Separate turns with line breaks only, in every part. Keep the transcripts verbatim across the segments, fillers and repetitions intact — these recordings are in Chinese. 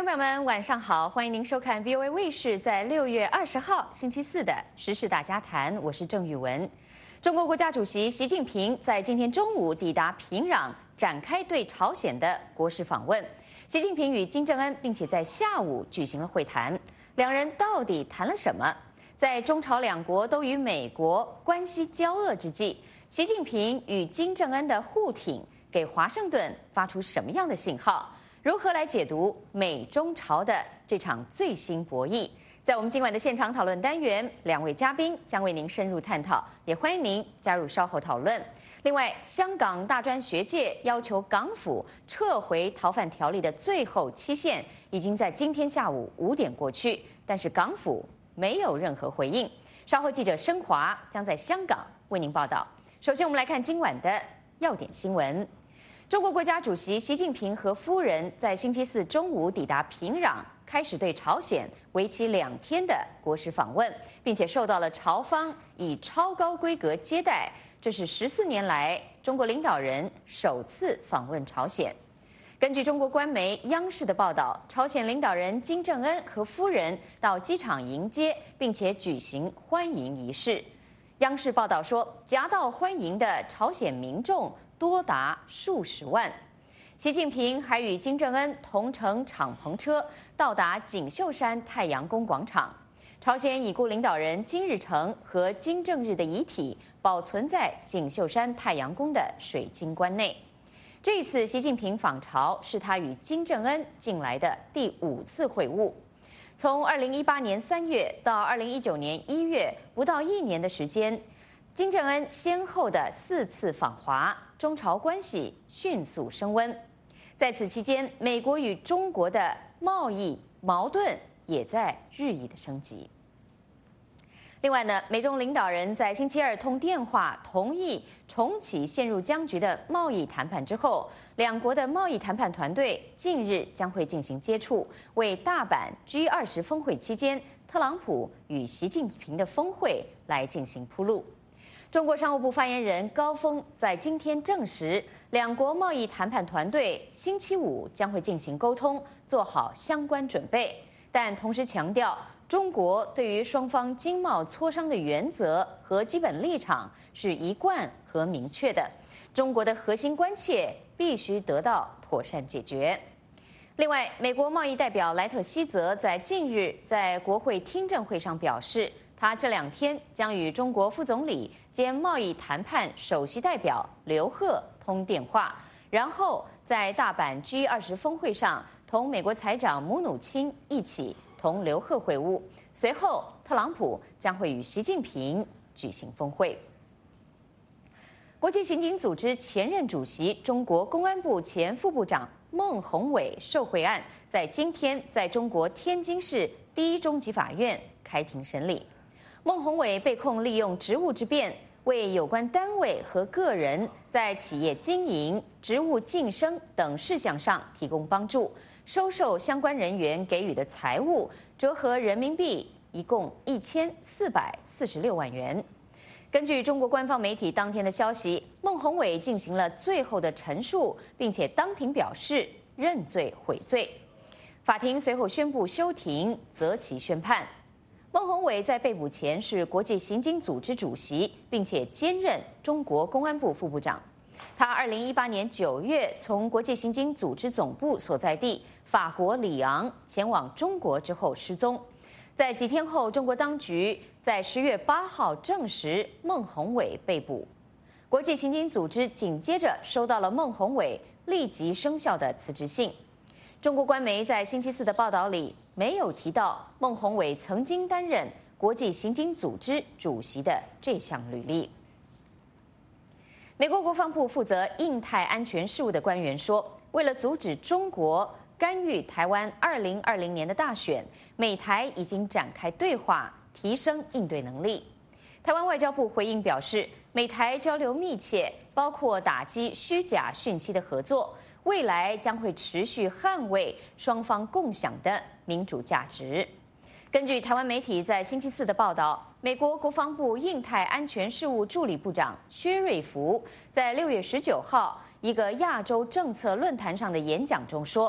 朋友们，晚上好！欢迎您收看 V O A 卫视在六月二十号星期四的时事大家谈，我是郑玉文。中国国家主席习近平在今天中午抵达平壤，展开对朝鲜的国事访问。习近平与金正恩，并且在下午举行了会谈。两人到底谈了什么？在中朝两国都与美国关系交恶之际，习近平与金正恩的互挺，给华盛顿发出什么样的信号？如何来解读美中朝的这场最新博弈？在我们今晚的现场讨论单元，两位嘉宾将为您深入探讨，也欢迎您加入稍后讨论。另外，香港大专学界要求港府撤回逃犯条例的最后期限已经在今天下午五点过去，但是港府没有任何回应。稍后记者申华将在香港为您报道。首先，我们来看今晚的要点新闻。中国国家主席习近平和夫人在星期四中午抵达平壤，开始对朝鲜为期两天的国事访问，并且受到了朝方以超高规格接待。这是十四年来中国领导人首次访问朝鲜。根据中国官媒央视的报道，朝鲜领导人金正恩和夫人到机场迎接，并且举行欢迎仪式。央视报道说，夹道欢迎的朝鲜民众多达数十万。习近平还与金正恩同乘敞篷车到达锦绣山太阳宫广场。朝鲜已故领导人金日成和金正日的遗体保存在锦绣山太阳宫的水晶棺内。这次习近平访朝是他与金正恩近来的第五次会晤。从二零一八年三月到二零一九年一月，不到一年的时间，金正恩先后的四次访华，中朝关系迅速升温。在此期间，美国与中国的贸易矛盾也在日益的升级。另外呢，美中领导人在星期二通电话同意重启陷入僵局的贸易谈判之后，两国的贸易谈判团队近日将会进行接触，为大阪 G 二十 峰会期间特朗普与习近平的峰会来进行铺路。中国商务部发言人高峰在今天证实，两国贸易谈判团队星期五将会进行沟通，做好相关准备，但同时强调，中国对于双方经贸磋商的原则和基本立场是一贯和明确的，中国的核心关切必须得到妥善解决。另外，美国贸易代表莱特希泽在近日在国会听证会上表示，他这两天将与中国副总理兼贸易谈判首席代表刘鹤通电话，然后在大阪 G 二十 峰会上同美国财长姆努钦一起同刘鹤会晤。随后，特朗普将会与习近平举行峰会。国际刑警组织前任主席、中国公安部前副部长孟宏伟受贿案，在今天在中国天津市第一中级法院开庭审理。孟宏伟被控利用职务之便，为有关单位和个人在企业经营、职务晋升等事项上提供帮助，收受相关人员给予的财物折合人民币一共一千四百四十六万元。根据中国官方媒体当天的消息，孟宏伟进行了最后的陈述，并且当庭表示认罪悔罪。法庭随后宣布休庭，择期宣判。孟宏伟在被捕前是国际刑警组织主席，并且兼任中国公安部副部长。他二零一八年九月从国际刑警组织总部所在地法国里昂前往中国之后失踪。在几天后，中国当局在十月八号证实孟宏伟被捕。国际刑警组织紧接着收到了孟宏伟立即生效的辞职信。中国官媒在星期四的报道里没有提到孟宏伟曾经担任国际刑警组织主席的这项履历。美国国防部负责印太安全事务的官员说，为了阻止中国干预台湾二零二零年的大选，美台已经展开对话，提升应对能力。台湾外交部回应表示，美台交流密切，包括打击虚假讯息的合作，未来将会持续捍卫双方共享的民主价值。根据台湾媒体在星期四的报道，美国国防部印太安全事务助理部长薛瑞福在六月十九号一个亚洲政策论坛上的演讲中说，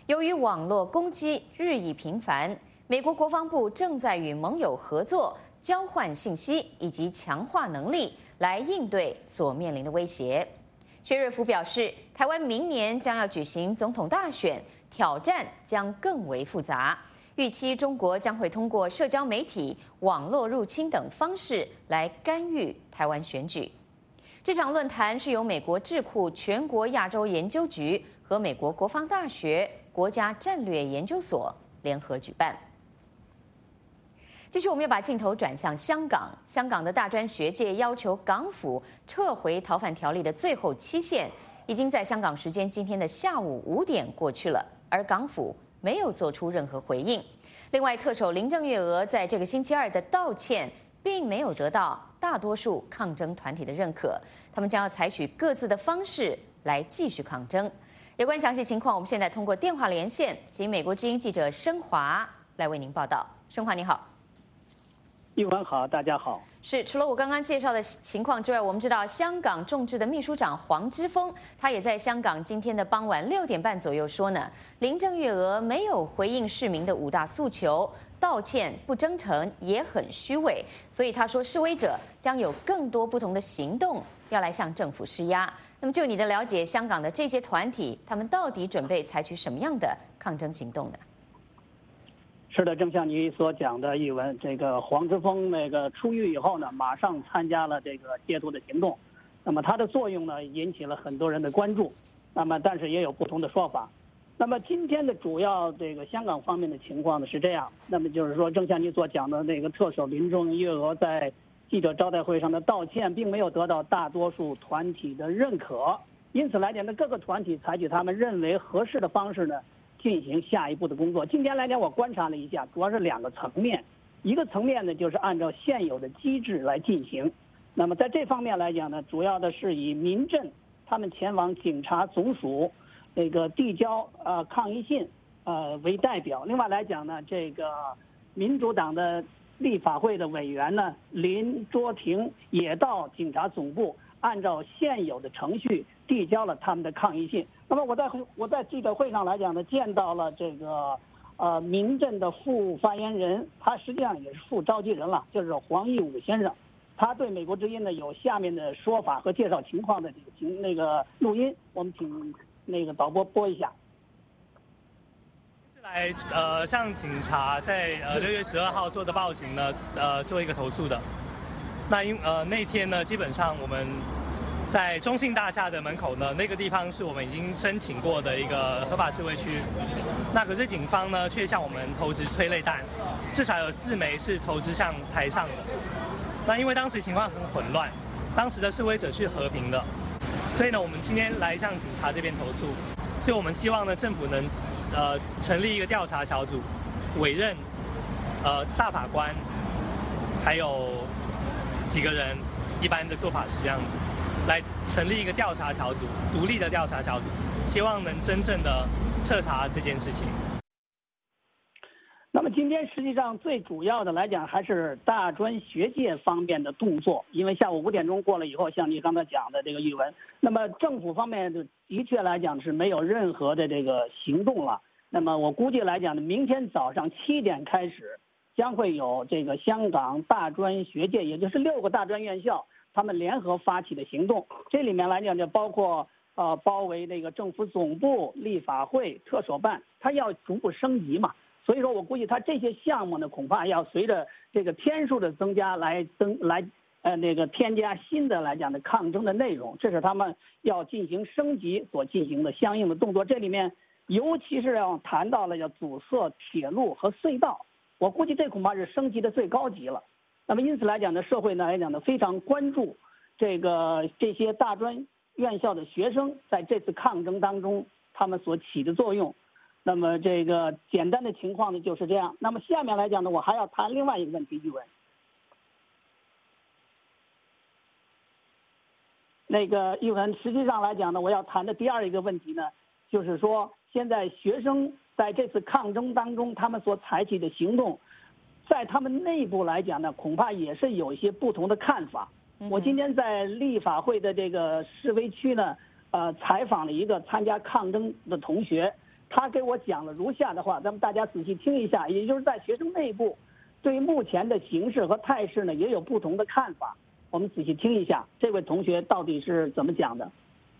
由于网络攻击日益频繁，美国国防部正在与盟友合作，交换信息以及强化能力，来应对所面临的威胁。薛瑞福表示，台湾明年将要举行总统大选，挑战将更为复杂。预期中国将会通过社交媒体、网络入侵等方式来干预台湾选举。这场论坛是由美国智库全国亚洲研究局和美国国防大学国家战略研究所联合举办。继续，我们要把镜头转向香港。香港的大专学界要求港府撤回逃犯条例的最后期限，已经在香港时间今天的下午五点过去了，而港府没有做出任何回应。另外，特首林郑月娥在这个星期二的道歉，并没有得到大多数抗争团体的认可，他们将要采取各自的方式来继续抗争。有关详细情况，我们现在通过电话连线，请美国之音记者申华来为您报道。申华，你好。
玉文好，大家好。
是，除了我刚刚介绍的情况之外，我们知道香港众志的秘书长黄之锋，他也在香港今天的傍晚六点半左右说呢，林郑月娥没有回应市民的五大诉求，道歉不真诚，也很虚伪，所以他说示威者将有更多不同的行动要来向政府施压。那么就你的了解，香港的这些团体，他们到底准备采取什么样的抗争行动呢？
是的，正像你所讲的，玉文，这个黄之锋那个出狱以后呢，马上参加了这个戒毒的行动，那么它的作用呢，引起了很多人的关注，那么但是也有不同的说法。那么今天的主要这个香港方面的情况呢是这样，那么就是说，正像你所讲的，那个特首林郑月娥在记者招待会上的道歉，并没有得到大多数团体的认可，因此来讲呢，各个团体采取他们认为合适的方式呢，进行下一步的工作。今天来讲，我观察了一下，主要是两个层面。一个层面呢，就是按照现有的机制来进行。那么在这方面来讲呢，主要的是以民阵他们前往警察总署那个递交呃抗议信呃为代表。另外来讲呢，这个民主党的立法会的委员呢林卓廷也到警察总部，按照现有的程序递交了他们的抗议信。那么我在我在记者会上来讲呢，见到了这个呃民阵的副发言人，他实际上也是副召集人了，就是黄义武先生。他对美国之音呢有下面的说法和介绍情况的这个情那个录音，我们请那个导播播一下。
是来呃向警察在呃六月十二号做的报警呢呃做一个投诉的。那因呃那天呢，基本上我们在中信大厦的门口呢，那个地方是我们已经申请过的一个合法示威区。那可是警方呢却向我们投掷催泪弹，至少有四枚是投掷向台上的。那因为当时情况很混乱，当时的示威者是和平的，所以呢，我们今天来向警察这边投诉。所以我们希望呢，政府能呃成立一个调查小组，委任呃大法官，还有几个人，一般的做法是这样子，来成立一个调查小组，独立的调查小组，希望能真正的彻查这件事情。
那么今天实际上最主要的来讲，还是大专学界方面的动作，因为下午五点钟过了以后，像你刚才讲的这个语文，那么政府方面的的确来讲是没有任何的这个行动了。那么我估计来讲呢，明天早上七点开始，将会有这个香港大专学界，也就是六个大专院校，他们联合发起的行动。这里面来讲就包括呃包围那个政府总部、立法会、特首办，它要逐步升级嘛。所以说我估计它这些项目呢，恐怕要随着这个天数的增加来增来呃那个添加新的来讲的抗争的内容，这是他们要进行升级所进行的相应的动作。这里面尤其是要谈到了要阻塞铁路和隧道，我估计这恐怕是升级的最高级了。那么因此来讲呢，社会呢来讲呢非常关注这个这些大专院校的学生在这次抗争当中他们所起的作用。那么这个简单的情况呢就是这样。那么下面来讲呢，我还要谈另外一个问题，玉文。那个玉文，实际上来讲呢，我要谈的第二一个问题呢，就是说现在学生在这次抗争当中，他们所采取的行动，在他们内部来讲呢，恐怕也是有一些不同的看法。我今天在立法会的这个示威区呢，呃，采访了一个参加抗争的同学。 他给我讲了如下的话，咱们大家仔细听一下。也就是在学生内部，对目前的形势和态势呢，也有不同的看法。我们仔细听一下，这位同学到底是怎么讲的？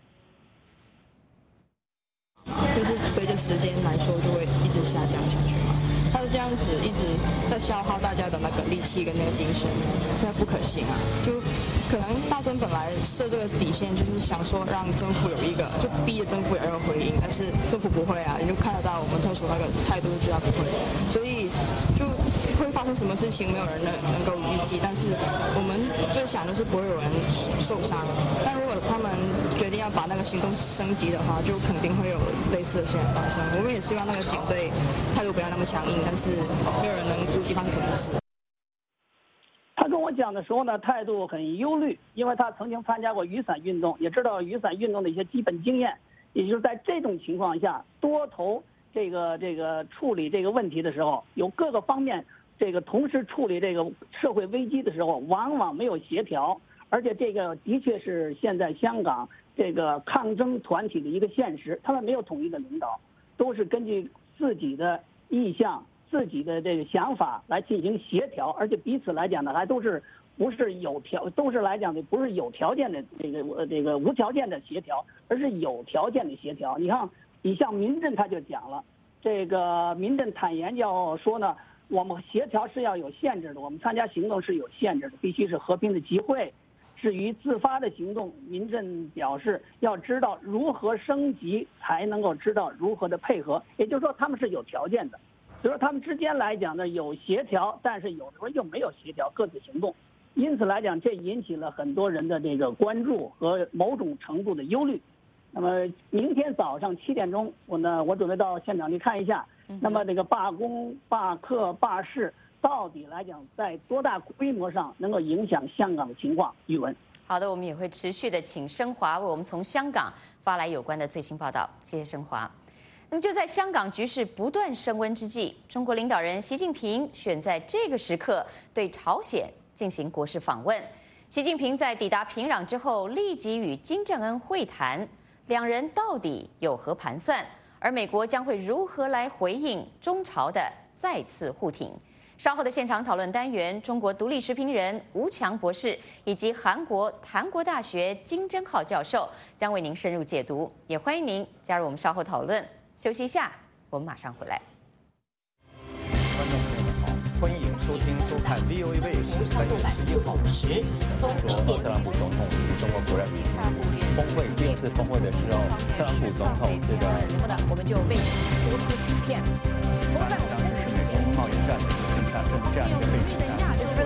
就是随着时间来说，就会一直下降下去嘛。他就这样子一直在消耗大家的那个力气跟那个精神，现在不可行啊。就可能大生本来设这个底线，就是想说让政府有一个，就逼着政府也要有回应，但是政府不会啊，你就看得到我们特首那个态度，就知道不会，所以就会发生什么事情，没有人能能够预计。但是我们最想的是不会有人受伤。但如果他们决定要把那个行动升级的话，就肯定会有类似的事情发生。我们也希望那个警队态度不要那么强硬，但是没有人能估计发生什么事。
他跟我讲的时候呢，态度很忧虑，因为他曾经参加过雨伞运动，也知道雨伞运动的一些基本经验。也就是在这种情况下，多头这个这个处理这个问题的时候，有各个方面这个同时处理这个社会危机的时候，往往没有协调，而且这个的确是现在香港这个抗争团体的一个现实，他们没有统一的领导，都是根据自己的意向、自己的这个想法来进行协调，而且彼此来讲呢，还都是不是有条，都是来讲的不是有条件的这个呃这个无条件的协调，而是有条件的协调。你看，你像民阵他就讲了，这个民阵坦言要说呢，我们协调是要有限制的，我们参加行动是有限制的，必须是和平的集会。至于自发的行动，民阵表示要知道如何升级，才能够知道如何的配合。也就是说，他们是有条件的。所以说，他们之间来讲呢，有协调，但是有时候又没有协调，各自行动。因此来讲，这引起了很多人的这个关注和某种程度的忧虑。那么明天早上七点钟，我呢，我准备到现场去看一下。那么这个罢工、罢课、罢市，到底来讲，在多大规模上能够影响香港的情况？宇文，
好的，我们也会持续的请升华为我们从香港发来有关的最新报道。谢谢升华。那么就在香港局势不断升温之际，中国领导人习近平选在这个时刻对朝鲜进行国事访问。习近平在抵达平壤之后，立即与金正恩会谈，两人到底有何盘算？而美国将会如何来回应中朝的再次互挺？稍后的现场讨论单元，中国独立时评人吴强博士以及韩国檀国大学金正浩教授将为您深入解读，也欢迎您加入我们稍后讨论。休息一下，我们马上回来。
观众朋友们好，欢迎收听收看 V O A 卫视三月十一号时，中国特朗普总统与中国国人峰会第二次峰会的时候，特朗普总统这个
节目呢，我们就为您播出此片。不过在我们的视频，
贸易战的正战争这样一个背景下。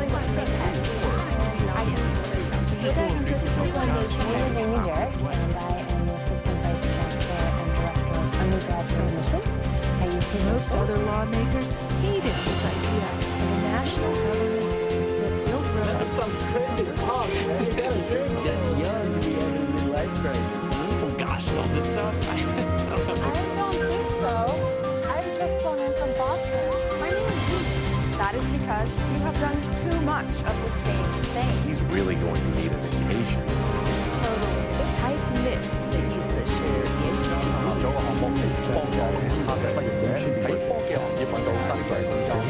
Most other lawmakers hated this idea of a national government that built roads.
That's some crazy talk, man. You gotta drink. Getting young, the end of midlife crisis.
Oh gosh, all this stuff. I don't know.
I don't think so. I've just flown in from Boston. My name is Luke. That is because you have done too much of the same thing.
He's really going to need an vacation.
Totally.
Tight knit 的意思是联系紧密。
咗個項目嚟幫助其他嘅失業者喺科技行業揾到薪水工作。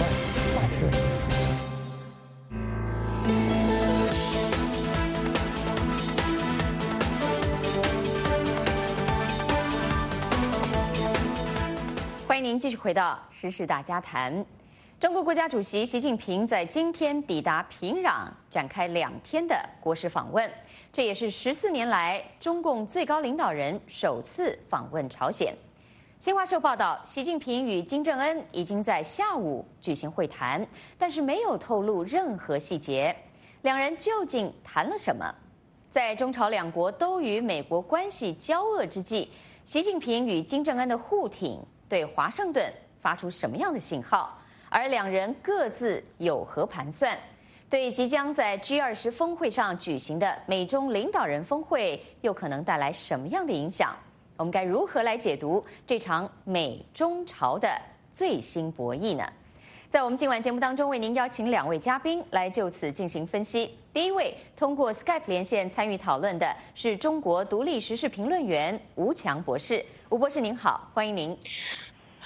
欢迎您继续回到时事大家谈。中国国家主席习近平在今天抵达平壤，展开两天的国事访问。这也是十四年来中共最高领导人首次访问朝鲜。新华社报道，习近平与金正恩已经在下午举行会谈，但是没有透露任何细节。两人究竟谈了什么？在中朝两国都与美国关系交恶之际，习近平与金正恩的互挺对华盛顿发出什么样的信号？而两人各自有何盘算？对即将在 G 二十峰会上举行的美中领导人峰会，又可能带来什么样的影响？我们该如何来解读这场美中朝的最新博弈呢？在我们今晚节目当中，为您邀请两位嘉宾来就此进行分析。第一位通过 Skype 连线参与讨论的是中国独立时事评论员吴强博士。吴博士您好，欢迎您。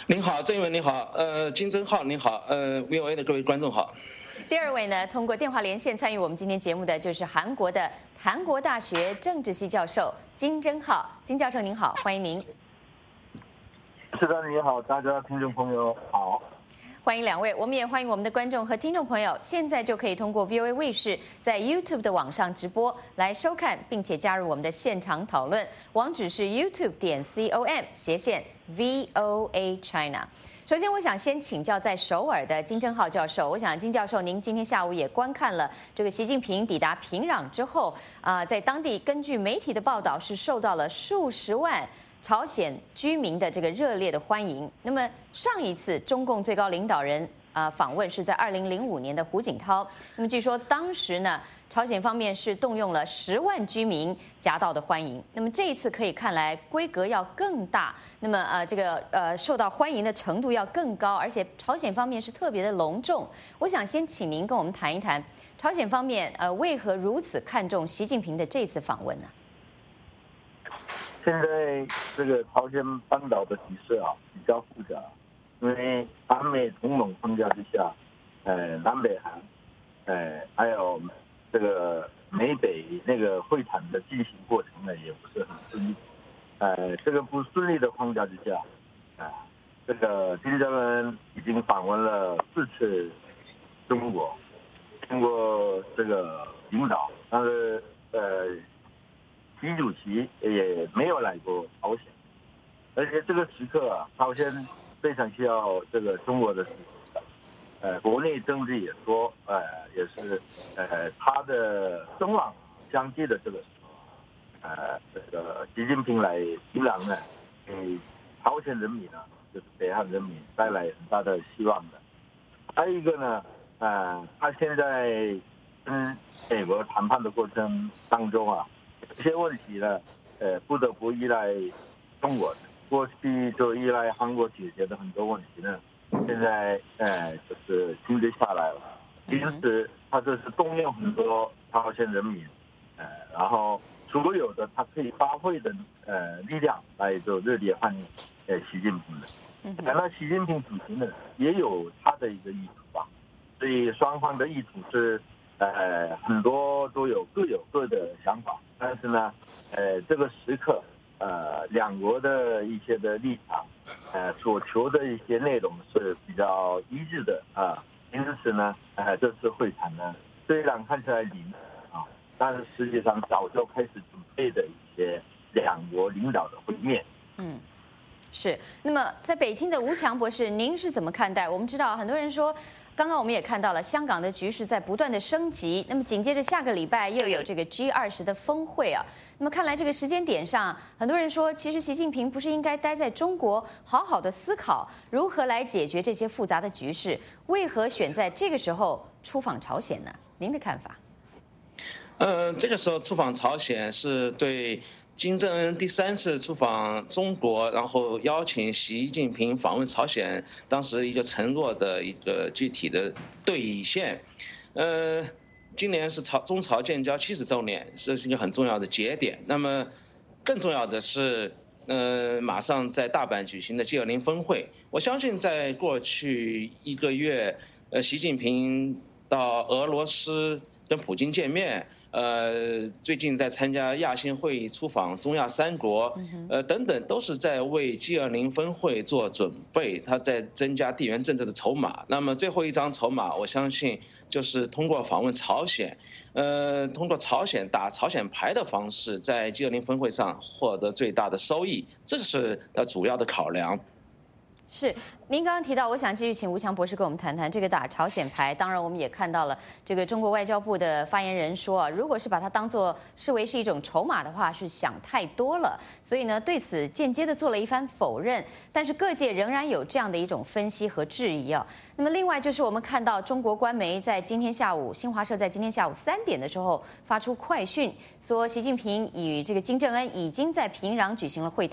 您好，郑文，您好，呃，金正浩，您好，呃 ，V O A 的各位观众好。
第二位呢，通过电话连线参与我们今天节目的就是韩国的韩国大学政治系教授金正浩。金教授您好，欢迎您。
是的，你好，大家听众朋友好。
欢迎两位，我们也欢迎我们的观众和听众朋友，现在就可以通过 V O A 卫视在 YouTube 的网上直播来收看，并且加入我们的现场讨论。网址是 YouTube 点 com 斜线 V O A China。首先，我想先请教在首尔的金正浩教授。我想金教授，您今天下午也观看了这个习近平抵达平壤之后啊、呃，在当地根据媒体的报道是受到了数十万朝鲜居民的这个热烈的欢迎。那么上一次中共最高领导人啊、呃、访问是在二零零五年的胡锦涛。那么据说当时呢，朝鲜方面是动用了十万居民夹道的欢迎。那么这一次可以看来规格要更大，那么呃这个呃受到欢迎的程度要更高，而且朝鲜方面是特别的隆重。我想先请您跟我们谈一谈朝鲜方面呃为何如此看重习近平的这次访问呢？
现在这个朝鲜半岛的局势啊比较复杂，因为韩美同盟框架之下，呃，南北韩，呃，还有这个美北那个会谈的进行过程呢，也不是很顺利。呃，这个不顺利的框架之下，啊、呃，这个金正恩已经访问了四次中国，通过这个领导，但是呃。习主席也没有来过朝鲜，而且这个时刻啊，朝鲜非常需要这个中国的支持。呃，国内政治也说，呃，也是呃，他的声望相继的这个时候，呃，这个习近平来平壤呢，给朝鲜人民呢，就是北韩人民带来很大的希望的。还有一个呢，呃，他现在跟美国谈判的过程当中啊。有些问题呢，呃，不得不依赖中国的。过去就依赖韩国解决的很多问题呢，现在呃就是停止下来了。因此，他这是动用很多朝鲜人民，呃，然后所有的他可以发挥的呃力量来做热烈欢迎呃习近平的。那习近平主席呢，也有他的一个意图吧，所以双方的意图是。呃，很多都有各有各的想法，但是呢，呃，这个时刻，呃，两国的一些的立场，呃，所求的一些内容是比较一致的啊。因此呢，呃，这次会谈呢，虽然看起来临啊，但是实际上早就开始准备的一些两国领导的会面。嗯。
是。那么，在北京的吴强博士，您是怎么看待？我们知道很多人说。刚刚我们也看到了，香港的局势在不断的升级。那么紧接着下个礼拜又有这个 G 二十的峰会啊。那么看来这个时间点上，很多人说，其实习近平不是应该待在中国，好好的思考如何来解决这些复杂的局势？为何选在这个时候出访朝鲜呢？您的看法？
呃，这个时候出访朝鲜是对。金正恩第三次出访中国，然后邀请习近平访问朝鲜，当时一个承诺的一个具体的兑现。呃，今年是朝中朝建交七十周年，这是一个很重要的节点。那么，更重要的是，呃，马上在大阪举行的 G 二十 峰会，我相信在过去一个月，呃，习近平到俄罗斯跟普京见面。呃，最近在参加亚新会议、出访中亚三国，呃等等，都是在为 G 二十 峰会做准备。他在增加地缘政治的筹码。那么最后一张筹码，我相信就是通过访问朝鲜，呃，通过朝鲜打朝鲜牌的方式，在 G 二十 峰会上获得最大的收益，这是他主要的考量。
是，您刚刚提到，我想继续请吴强博士跟我们谈谈这个打朝鲜牌。当然，我们也看到了这个中国外交部的发言人说啊，如果是把它当作视为是一种筹码的话，是想太多了。所以呢，对此间接的做了一番否认。但是各界仍然有这样的一种分析和质疑啊。那么另外就是我们看到中国官媒在今天下午，新华社在今天下午三点的时候发出快讯，说习近平与这个金正恩已经在平壤举行了会谈。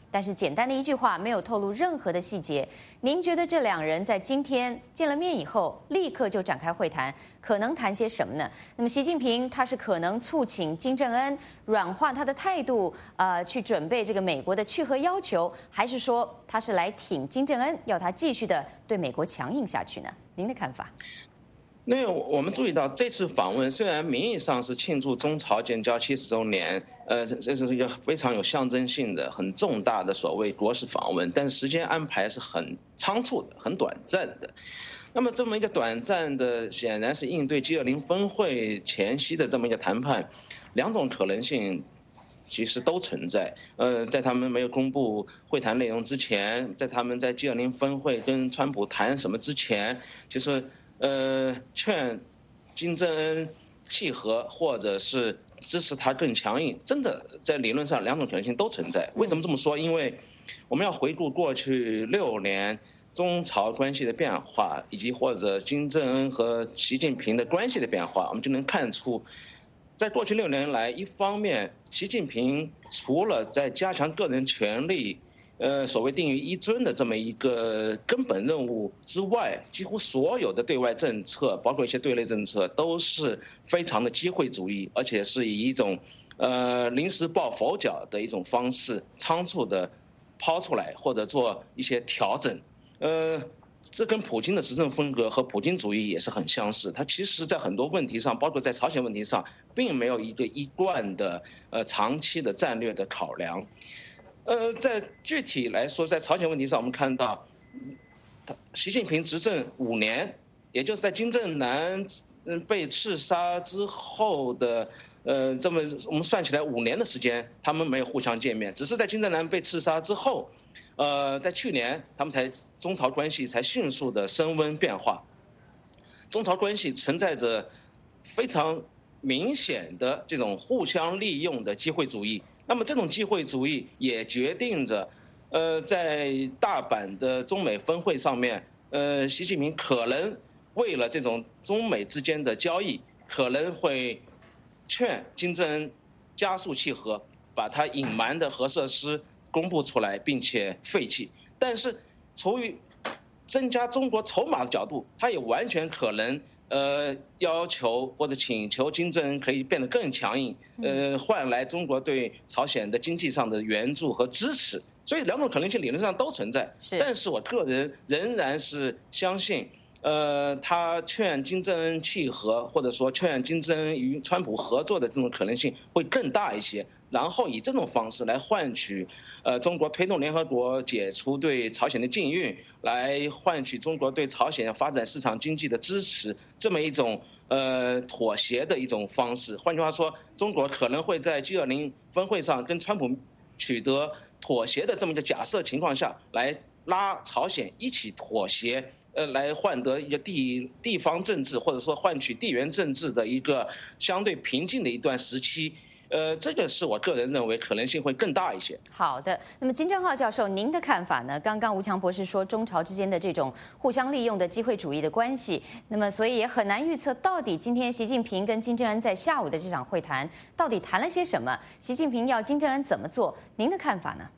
但是简单的一句话没有透露任何的细节。您觉得这两人在今天见了面以后，立刻就展开会谈，可能谈些什么呢？那么习近平他是可能促请金正恩软化他的态度，呃，去准备这个美国的去核要求，还是说他是来挺金正恩，要他继续的对美国强硬下去呢？您的看法？
那我们注意到这次访问虽然名义上是庆祝中朝建交七十周年，呃，这是一个非常有象征性的、很重大的所谓国事访问，但是时间安排是很仓促的、很短暂的。那么这么一个短暂的，显然是应对 G 二十 峰会前夕的这么一个谈判，两种可能性其实都存在。呃，在他们没有公布会谈内容之前，在他们在 G 二十 峰会跟川普谈什么之前，就是。呃，劝金正恩契合，或者是支持他更强硬，真的在理论上两种可能性都存在。为什么这么说？因为我们要回顾过去六年中朝关系的变化，以及或者金正恩和习近平的关系的变化，我们就能看出，在过去六年来，一方面，习近平除了在加强个人权利。呃，所谓定于一尊的这么一个根本任务之外，几乎所有的对外政策，包括一些对内政策，都是非常的机会主义，而且是以一种呃临时抱佛脚的一种方式，仓促的抛出来或者做一些调整。呃，这跟普京的执政风格和普京主义也是很相似。他其实在很多问题上，包括在朝鲜问题上，并没有一个一贯的呃长期的战略的考量。呃，在具体来说，在朝鲜问题上，我们看到，习近平执政五年，也就是在金正男嗯被刺杀之后的呃这么我们算起来五年的时间，他们没有互相见面，只是在金正男被刺杀之后，呃，在去年他们才中朝关系才迅速的升温变化，中朝关系存在着非常明显的这种互相利用的机会主义。那么这种机会主义也决定着，呃，在大阪的中美峰会上面，呃，习近平可能为了这种中美之间的交易，可能会劝金正恩加速契合，把他隐瞒的核设施公布出来，并且废弃。但是，从于增加中国筹码的角度，他也完全可能。呃，要求或者请求金正恩可以变得更强硬，呃，换来中国对朝鲜的经济上的援助和支持。所以两种可能性理论上都存在。但是我个人仍然是相信，呃，他劝金正恩契合，或者说劝金正恩与川普合作的这种可能性会更大一些。然后以这种方式来换取，呃，中国推动联合国解除对朝鲜的禁运，来换取中国对朝鲜发展市场经济的支持，这么一种呃妥协的一种方式。换句话说，中国可能会在 G 二十 峰会上跟川普取得妥协的这么一个假设情况下，来拉朝鲜一起妥协，呃，来换得一个地地方政治或者说换取地缘政治的一个相对平静的一段时期。呃，这个是我个人认为可能性会更大一些。
好的，那么金正浩教授，您的看法呢？刚刚吴强博士说中朝之间的这种互相利用的机会主义的关系，那么所以也很难预测到底今天习近平跟金正恩在下午的这场会谈到底谈了些什么，习近平要金正恩怎么做？您的看法呢？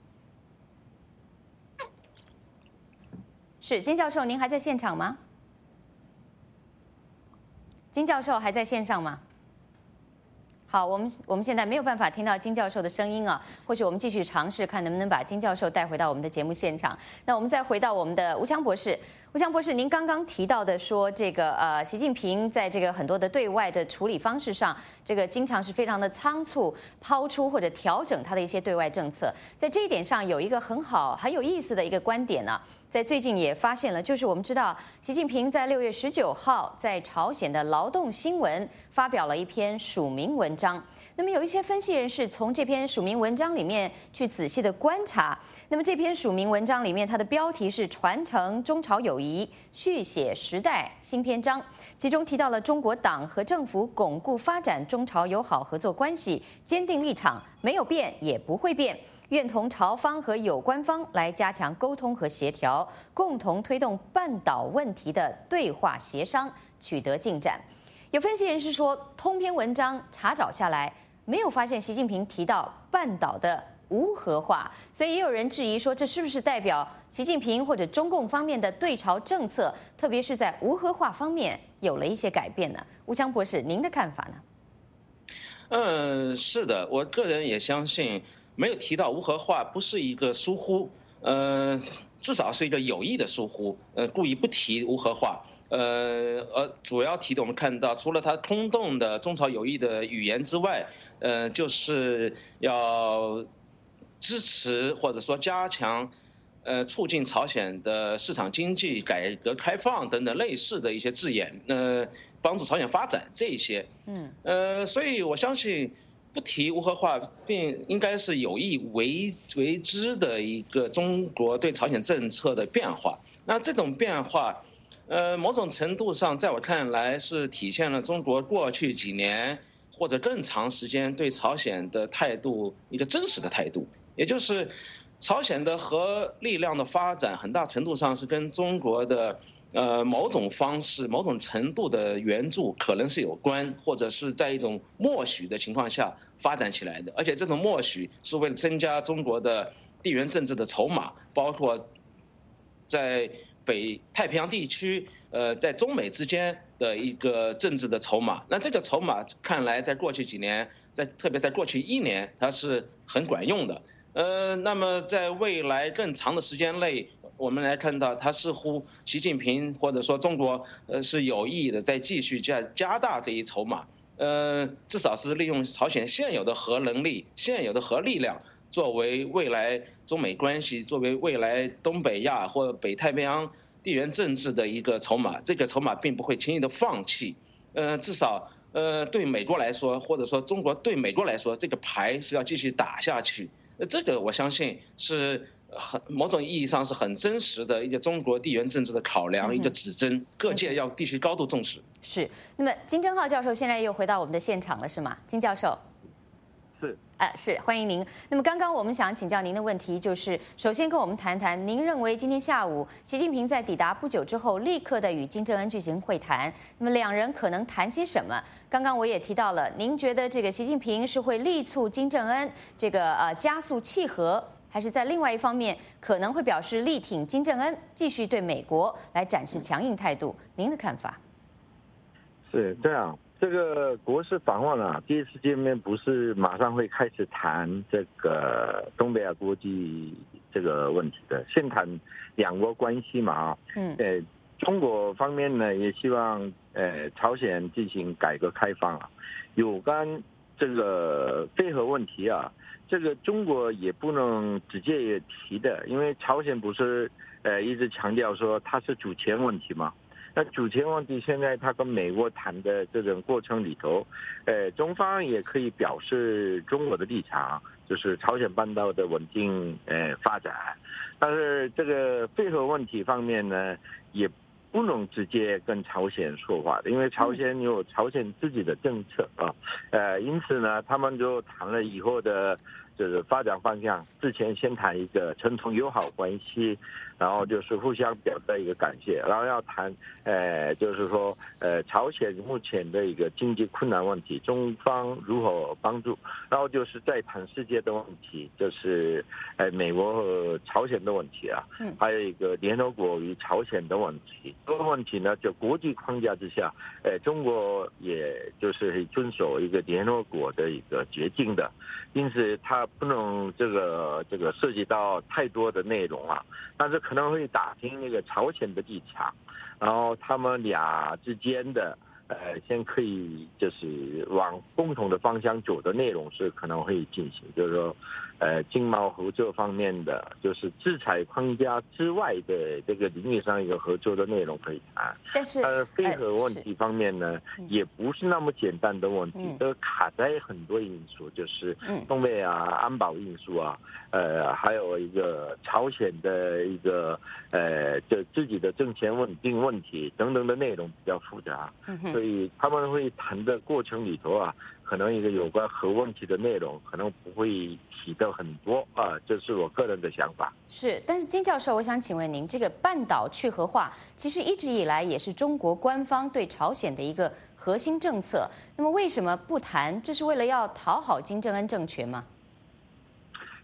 是金教授，您还在现场吗？金教授还在线上吗？好，我们我们现在没有办法听到金教授的声音啊，或许我们继续尝试看能不能把金教授带回到我们的节目现场。那我们再回到我们的吴强博士，吴强博士，您刚刚提到的说这个呃，习近平在这个很多的对外的处理方式上，这个经常是非常的仓促，抛出或者调整他的一些对外政策。在这一点上有一个很好很有意思的一个观点呢、啊。在最近也发现了，就是我们知道，习近平在六月十九号在朝鲜的劳动新闻发表了一篇署名文章。那么有一些分析人士从这篇署名文章里面去仔细的观察。那么这篇署名文章里面，它的标题是“传承中朝友谊，续写时代新篇章”，其中提到了中国党和政府巩固发展中朝友好合作关系，坚定立场，没有变也不会变。愿同朝方和有关方来加强沟通和协调，共同推动半岛问题的对话协商取得进展。有分析人士说，通篇文章查找下来，没有发现习近平提到半岛的无核化，所以也有人质疑说，这是不是代表习近平或者中共方面的对朝政策，特别是在无核化方面有了一些改变呢？吴强博士，您的看法呢？
嗯，是的，我个人也相信，没有提到无核化不是一个疏忽，呃，至少是一个有意的疏忽，呃，故意不提无核化。呃，而主要提的我们看到，除了他空洞的中朝友谊的语言之外，呃，就是要支持或者说加强，呃，促进朝鲜的市场经济、改革开放等等类似的一些字眼，呃，帮助朝鲜发展这一些，嗯，呃，所以我相信不提无核化，并应该是有意为为之的一个中国对朝鲜政策的变化。那这种变化，呃，某种程度上，在我看来是体现了中国过去几年或者更长时间对朝鲜的态度一个真实的态度，也就是朝鲜的核力量的发展，很大程度上是跟中国的呃某种方式、某种程度的援助可能是有关，或者是在一种默许的情况下发展起来的，而且这种默许是为了增加中国的地缘政治的筹码，包括在北太平洋地区，呃，在中美之间的一个政治的筹码。那这个筹码看来，在过去几年，在特别在过去一年，它是很管用的。呃，那么在未来更长的时间内，我们来看到，它似乎习近平或者说中国，呃，是有意的在继续加加大这一筹码。呃，至少是利用朝鲜现有的核能力、现有的核力量，作为未来中美关系、作为未来东北亚或北太平洋地缘政治的一个筹码，这个筹码并不会轻易的放弃。呃，至少呃对美国来说，或者说中国对美国来说，这个牌是要继续打下去。呃，这个我相信是很某种意义上是很真实的一个中国地缘政治的考量，嗯、一个指针，各界要必须高度重视。
是。那么金正浩教授现在又回到我们的现场了，是吗？金教授。
是。
啊，是，欢迎您。那么刚刚我们想请教您的问题就是，首先跟我们谈谈，您认为今天下午习近平在抵达不久之后，立刻的与金正恩举行会谈，那么两人可能谈些什么？刚刚我也提到了，您觉得这个习近平是会力促金正恩这个呃加速契合，还是在另外一方面可能会表示力挺金正恩，继续对美国来展示强硬态度？您的看法？
是这样。这个国事访问啊，第一次见面不是马上会开始谈这个东北亚国际这个问题的，先谈两国关系嘛啊。嗯。呃，中国方面呢也希望呃朝鲜进行改革开放啊，有关这个非核问题啊，这个中国也不能直接也提的，因为朝鲜不是呃一直强调说它是主权问题嘛。那主权问题现在他跟美国谈的这种过程里头，呃，中方也可以表示中国的立场，就是朝鲜半岛的稳定呃发展。但是这个非核问题方面呢，也不能直接跟朝鲜说话的，因为朝鲜有朝鲜自己的政策啊，呃，因此呢，他们就谈了以后的就是发展方向。之前先谈一个传统友好关系，然后就是互相表达一个感谢，然后要谈，呃，就是说，呃，朝鲜目前的一个经济困难问题，中方如何帮助，然后就是再谈世界的问题，就是呃，美国和朝鲜的问题啊，嗯，还有一个联合国与朝鲜的问题。这个问题呢，就国际框架之下，呃，中国也就是遵守一个联合国的一个决定的，因此它不能这个这个涉及到太多的内容啊，但是可能会打听那个朝鲜的立场，然后他们俩之间的呃，先可以就是往共同的方向走的内容是可能会进行，就是说，呃，经贸合作方面的，就是制裁框架之外的这个领域上一个合作的内容可以谈。
但是，
呃，非核问题方面呢，呃、也不是那么简单的问题，嗯、都卡在很多因素，就是东北啊、安保因素啊，呃，还有一个朝鲜的一个呃，就自己的政权稳定问题等等的内容比较复杂。嗯所以他们会谈的过程里头啊，可能一个有关核问题的内容可能不会提到很多啊，这是我个人的想法。
是，但是金教授，我想请问您，这个半岛去核化其实一直以来也是中国官方对朝鲜的一个核心政策，那么为什么不谈？这是为了要讨好金正恩政权吗？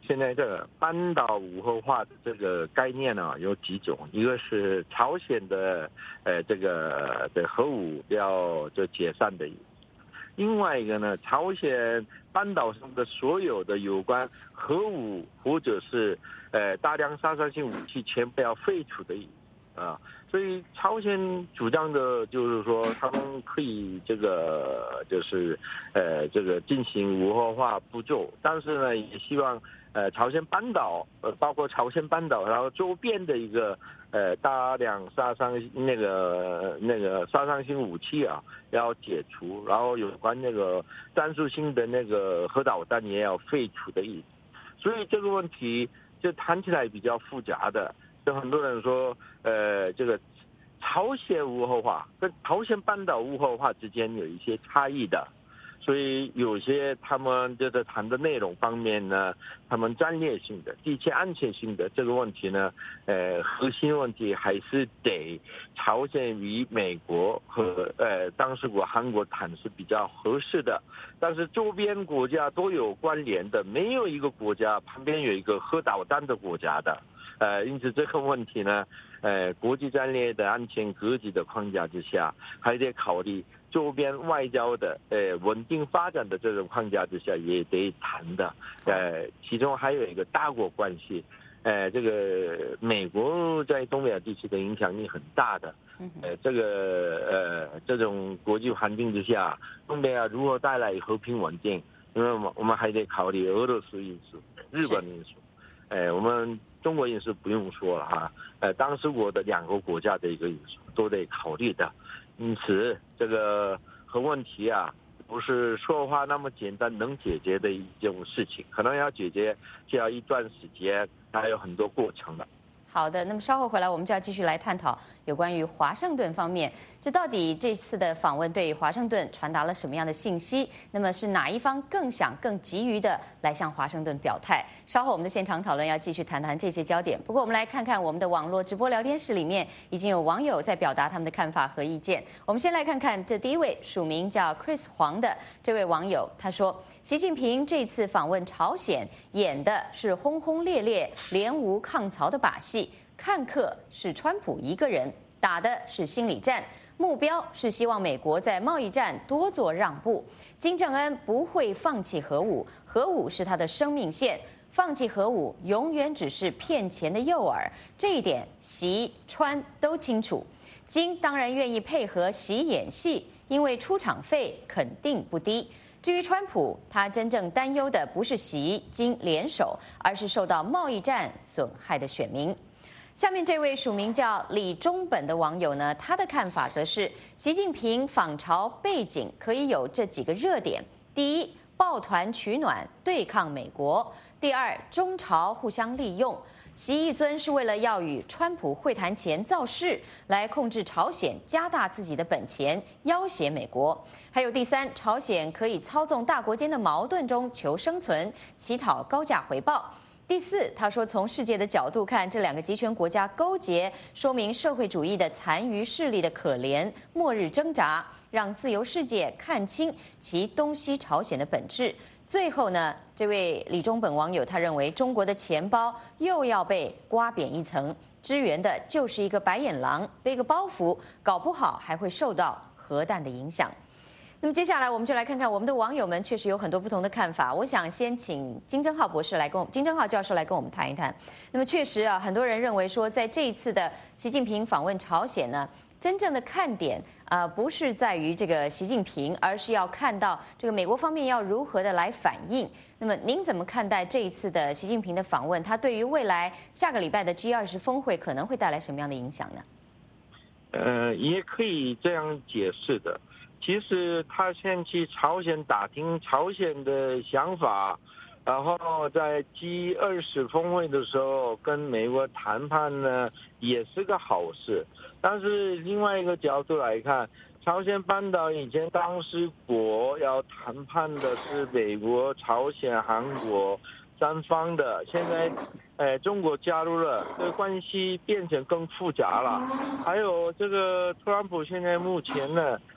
现在这个半岛无核化的这个概念呢有几种，一个是朝鲜的呃这个的核武要就解散的，另外一个呢，朝鲜半岛上的所有的有关核武或者是呃大量杀伤性武器全部要废除的啊。所以朝鲜主张的就是说，他们可以这个就是呃这个进行无核化步骤，但是呢，也希望呃朝鲜半岛呃包括朝鲜半岛，然后周边的一个呃大量杀伤那个那个杀伤性武器啊要解除，然后有关那个战术性的那个核导弹也要废除的意思。所以这个问题就谈起来比较复杂的。有很多人说，呃，这个朝鲜无核化跟朝鲜半岛无核化之间有一些差异的，所以有些他们就在谈的内容方面呢，他们战略性的、地区安全性的这个问题呢，呃，核心问题还是得朝鲜与美国和呃当事国韩国谈是比较合适的，但是周边国家都有关联的，没有一个国家旁边有一个核导弹的国家的。呃，因此这个问题呢，呃，国际战略的安全格局的框架之下，还得考虑周边外交的呃稳定发展的这种框架之下，也得谈的。呃，其中还有一个大国关系，呃，这个美国在东北亚地区的影响力很大的。呃，这个呃这种国际环境之下，东北亚如何带来和平稳定？因为我们我们还得考虑俄罗斯因素、日本因素。呃，我们中国因素不用说了哈，呃，当时我的两个国家的一个因素都得考虑的，因此这个核问题啊，不是说话那么简单能解决的一种事情，可能要解决需要一段时间，还有很多过程的。
好的，那么稍后回来我们就要继续来探讨有关于华盛顿方面，这到底这次的访问对华盛顿传达了什么样的信息？那么是哪一方更想、更急于的来向华盛顿表态？稍后我们的现场讨论要继续谈谈这些焦点。不过我们来看看我们的网络直播聊天室里面已经有网友在表达他们的看法和意见。我们先来看看这第一位署名叫 Chris 黄的这位网友，他说：习近平这次访问朝鲜演的是轰轰烈烈、联吴抗曹的把戏，看客是川普一个人，打的是心理战，目标是希望美国在贸易战多做让步。金正恩不会放弃核武，核武是他的生命线，放弃核武永远只是骗钱的诱饵，这一点习川都清楚。金当然愿意配合习演戏，因为出场费肯定不低。至于川普，他真正担忧的不是习金联手，而是受到贸易战损害的选民。下面这位署名叫李中本的网友呢，他的看法则是习近平访朝背景可以有这几个热点：第一，抱团取暖对抗美国；第二，中朝互相利用。习一尊是为了要与川普会谈前造势，来控制朝鲜，加大自己的本钱，要挟美国。还有第三，朝鲜可以操纵大国间的矛盾中求生存，乞讨高价回报。第四，他说从世界的角度看，这两个集权国家勾结，说明社会主义的残余势力的可怜，末日挣扎，让自由世界看清其东西朝鲜的本质。最后呢，这位李中本网友他认为中国的钱包又要被刮扁一层，支援的就是一个白眼狼，背个包袱，搞不好还会受到核弹的影响。那么接下来我们就来看看我们的网友们确实有很多不同的看法。我想先请金正浩博士来跟我们金正浩教授来跟我们谈一谈。那么确实啊，很多人认为说，在这一次的习近平访问朝鲜呢，真正的看点啊、呃，不是在于这个习近平，而是要看到这个美国方面要如何的来反应。那么您怎么看待这一次的习近平的访问？他对于未来下个礼拜的 G 二十峰会可能会带来什么样的影响呢？
呃，也可以这样解释的。其实他先去朝鲜打听朝鲜的想法，然后在 G 二十峰会的时候跟美国谈判呢，也是个好事。但是另外一个角度来看，朝鲜半岛以前当事国要谈判的是美国、朝鲜、韩国三方的，现在呃中国加入了，这个关系变成更复杂了。还有这个特朗普现在目前呢，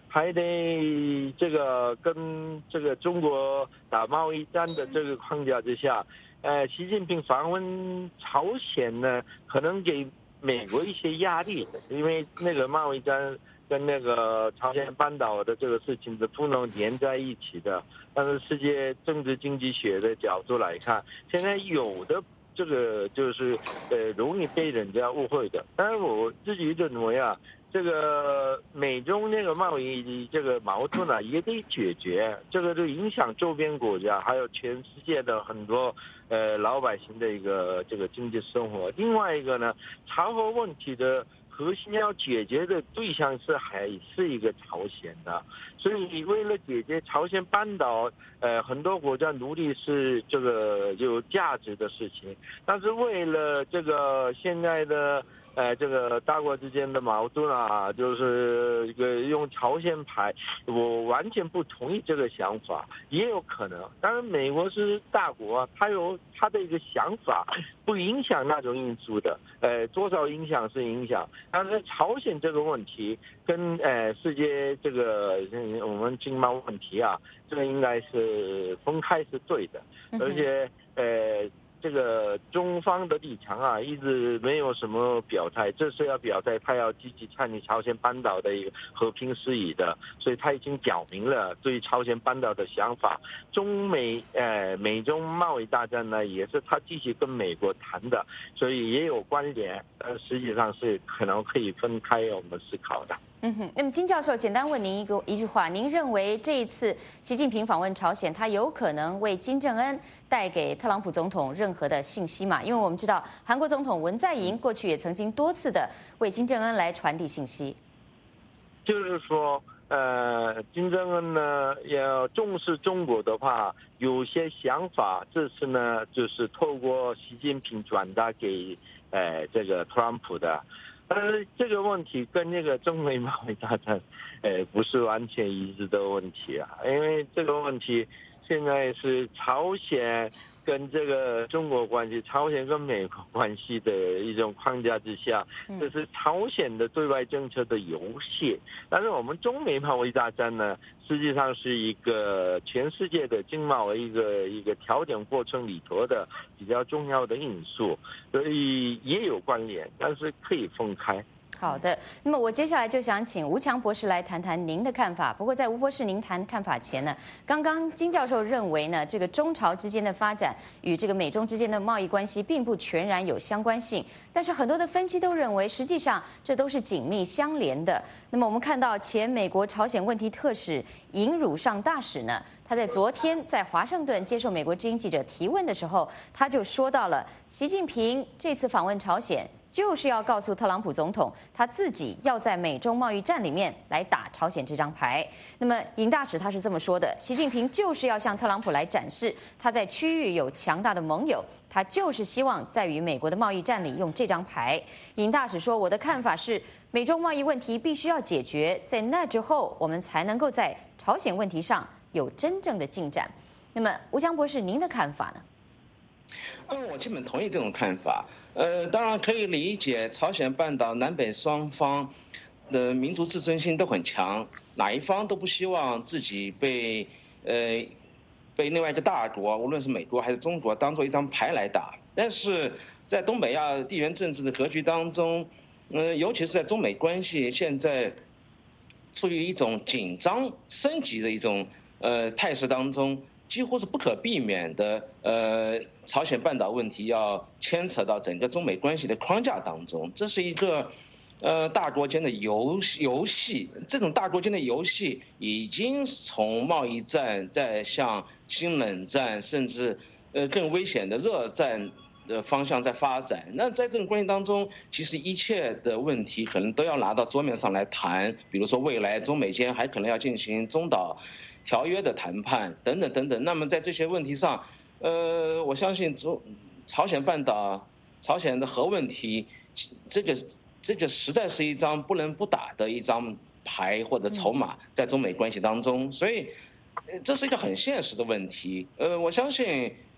还得这个跟这个中国打贸易战的这个框架之下，呃，习近平访问朝鲜呢，可能给美国一些压力的，因为那个贸易战跟那个朝鲜半岛的这个事情是不能连在一起的。但是世界政治经济学的角度来看，现在有的这个就是呃容易被人家误会的。但是我自己认为啊，这个美中那个贸易这个矛盾啊也得解决，这个就影响周边国家还有全世界的很多呃老百姓的一个这个经济生活。另外一个呢，朝核问题的核心要解决的对象是还是一个朝鲜的，所以为了解决朝鲜半岛，呃，很多国家努力是这个有价值的事情，但是为了这个现在的呃这个大国之间的矛盾啊，就是一个用朝鲜牌，我完全不同意这个想法，也有可能，当然美国是大国，它有它的一个想法，不影响那种因素的，呃，多少影响是影响。但是朝鲜这个问题跟呃世界这个我们经贸问题啊，这个应该是分开是对的，而且呃这个中方的立场啊一直没有什么表态，这是要表态，他要积极参与朝鲜半岛的一个和平事宜的，所以他已经表明了对朝鲜半岛的想法。中美呃美中贸易大战呢，也是他继续跟美国谈的，所以也有关联，但实际上是可能可以分开我们思考的。
嗯哼，那么金教授，简单问您一个一句话，您认为这一次习近平访问朝鲜，他有可能为金正恩带给特朗普总统任何的信息吗？因为我们知道韩国总统文在寅过去也曾经多次的为金正恩来传递信息。
就是说，呃，金正恩呢要重视中国的话，有些想法，这次呢就是透过习近平转达给呃这个特朗普的。但是这个问题跟那个中美贸易大战，呃，不是完全一致的问题啊，因为这个问题现在是朝鲜跟这个中国关系，朝鲜跟美国关系的一种框架之下，这是朝鲜的对外政策的游戏。但是我们中美贸易大战呢，实际上是一个全世界的经贸一个一个调整过程里头的比较重要的因素，所以也有关联，但是可以分开。
好的，那么我接下来就想请吴强博士来谈谈您的看法。不过在吴博士您谈看法前呢，刚刚金教授认为呢，这个中朝之间的发展与这个美中之间的贸易关系并不全然有相关性，但是很多的分析都认为，实际上这都是紧密相连的。那么我们看到前美国朝鲜问题特使尹汝尚大使呢，他在昨天在华盛顿接受美国之音记者提问的时候，他就说到了习近平这次访问朝鲜，就是要告诉特朗普总统，他自己要在美中贸易战里面来打朝鲜这张牌。那么尹大使他是这么说的：习近平就是要向特朗普来展示他在区域有强大的盟友，他就是希望在与美国的贸易战里用这张牌。尹大使说，我的看法是，美中贸易问题必须要解决，在那之后，我们才能够在朝鲜问题上有真正的进展。那么吴强博士，您的看法呢？
嗯，我基本同意这种看法。呃，当然可以理解，朝鲜半岛南北双方的民族自尊心都很强，哪一方都不希望自己被呃被另外一个大国，无论是美国还是中国，当做一张牌来打。但是在东北亚地缘政治的格局当中，嗯、呃，尤其是在中美关系现在处于一种紧张升级的一种呃态势当中，几乎是不可避免的。呃，朝鲜半岛问题要牵扯到整个中美关系的框架当中，这是一个呃大国间的游游戏。这种大国间的游戏已经从贸易战在向新冷战，甚至呃更危险的热战的方向在发展。那在这种关系当中，其实一切的问题可能都要拿到桌面上来谈，比如说未来中美间还可能要进行中导条约的谈判等等等等。那么在这些问题上，呃，我相信中朝鲜半岛、朝鲜的核问题，这个这个实在是一张不能不打的一张牌或者筹码，在中美关系当中，所以这是一个很现实的问题。呃，我相信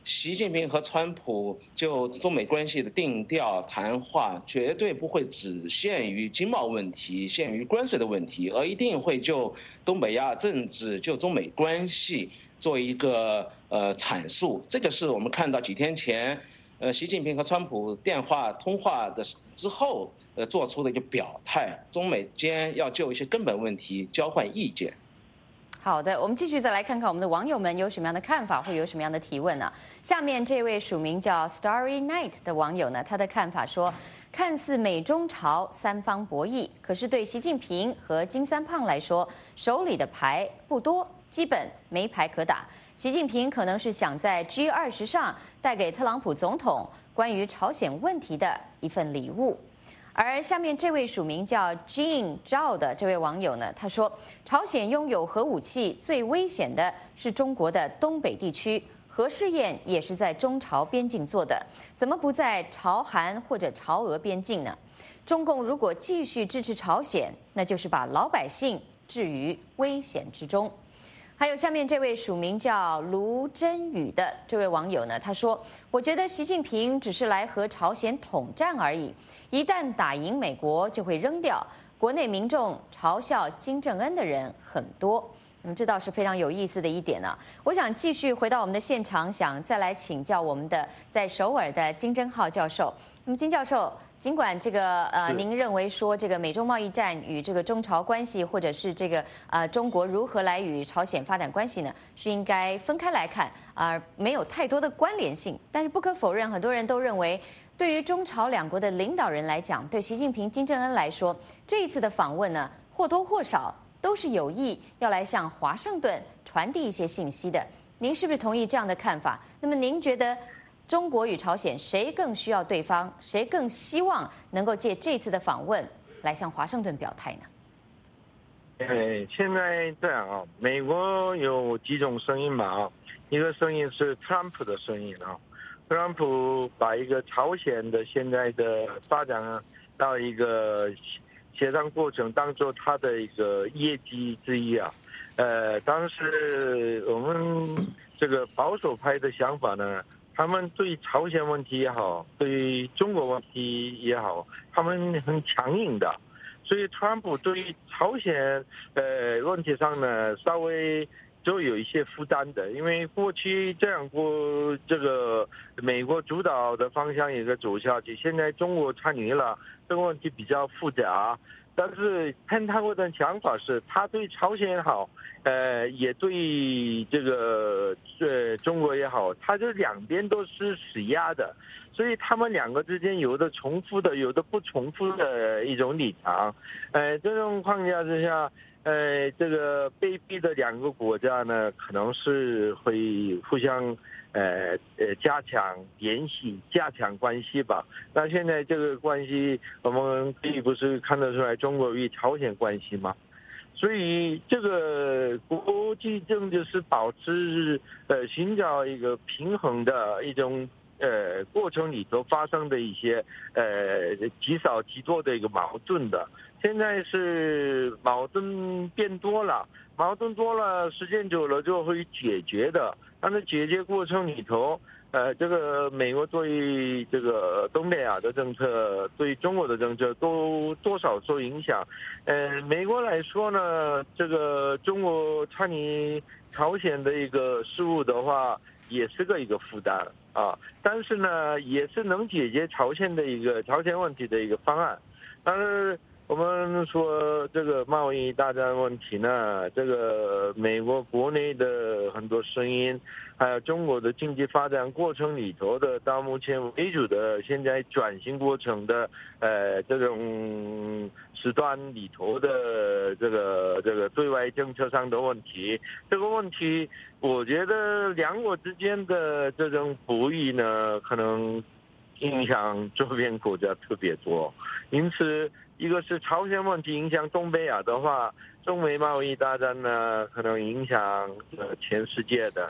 习近平和川普就中美关系的定调谈话，绝对不会只限于经贸问题、限于关税的问题，而一定会就东北亚政治、就中美关系做一个呃阐述。这个是我们看到几天前，呃，习近平和川普电话通话的之后，呃，做出的一个表态，中美间要就一些根本问题交换意见。
好的，我们继续再来看看我们的网友们有什么样的看法，会有什么样的提问呢？下面这位署名叫 Starry Night 的网友呢，他的看法说，看似美中朝三方博弈，可是对习近平和金三胖来说，手里的牌不多，基本没牌可打。习近平可能是想在 G 二十上带给特朗普总统关于朝鲜问题的一份礼物。而下面这位署名叫 Jean Zhao 的这位网友呢，他说，朝鲜拥有核武器最危险的是中国的东北地区，核试验也是在中朝边境做的，怎么不在朝韩或者朝俄边境呢？中共如果继续支持朝鲜，那就是把老百姓置于危险之中。还有下面这位署名叫卢真宇的这位网友呢，他说，我觉得习近平只是来和朝鲜统战而已，一旦打赢美国就会扔掉。国内民众嘲笑金正恩的人很多，那么这倒是非常有意思的一点呢。我想继续回到我们的现场，想再来请教我们的在首尔的金正浩教授。那么金教授，尽管这个呃，您认为说这个美中贸易战与这个中朝关系，或者是这个呃中国如何来与朝鲜发展关系呢，是应该分开来看，啊、呃，没有太多的关联性。但是不可否认，很多人都认为，对于中朝两国的领导人来讲，对习近平、金正恩来说，这一次的访问呢，或多或少都是有意要来向华盛顿传递一些信息的。您是不是同意这样的看法？那么您觉得？中国与朝鲜谁更需要对方？谁更希望能够借这次的访问来向华盛顿表态呢？
哎，现在这样啊，美国有几种声音嘛？一个声音是特朗普的声音啊，特朗普把一个朝鲜的现在的发展到一个协商过程当做他的一个业绩之一啊。呃，当时我们这个保守派的想法呢？他们对朝鲜问题也好，对中国问题也好，他们很强硬的，所以特朗普对于朝鲜呃问题上呢，稍微就有一些负担的，因为过去这样过这个美国主导的方向一个走下去，现在中国参与了，这个问题比较复杂。但是潘塔戈的想法是，他对朝鲜也好，呃，也对这个呃中国也好，他这两边都是施压的，所以他们两个之间有的重复的，有的不重复的一种立场。呃，这种框架之下，呃，这个被逼的两个国家呢，可能是会互相。呃呃，加强联系，加强关系吧。那现在这个关系，我们并不是看得出来中国与朝鲜关系吗？所以这个国际政治是保持呃寻找一个平衡的一种呃过程里头发生的一些呃极少极多的一个矛盾的。现在是矛盾变多了，矛盾多了，时间久了就会解决的。但是解决过程里头，呃，这个美国对这个东北亚的政策，对中国的政策都多少受影响。呃，美国来说呢，这个中国参与朝鲜的一个事务的话，也是个一个负担啊。但是呢，也是能解决朝鲜的一个朝鲜问题的一个方案。但是我们说这个贸易大战问题呢，这个美国国内的很多声音，还有中国的经济发展过程里头的，到目前为止的现在转型过程的，呃，这种时段里头的这个这个对外政策上的问题，这个问题，我觉得两国之间的这种博弈呢，可能影响周边国家特别多，因此。一个是朝鲜问题影响东北亚的话，中美贸易大战呢可能影响呃全世界的，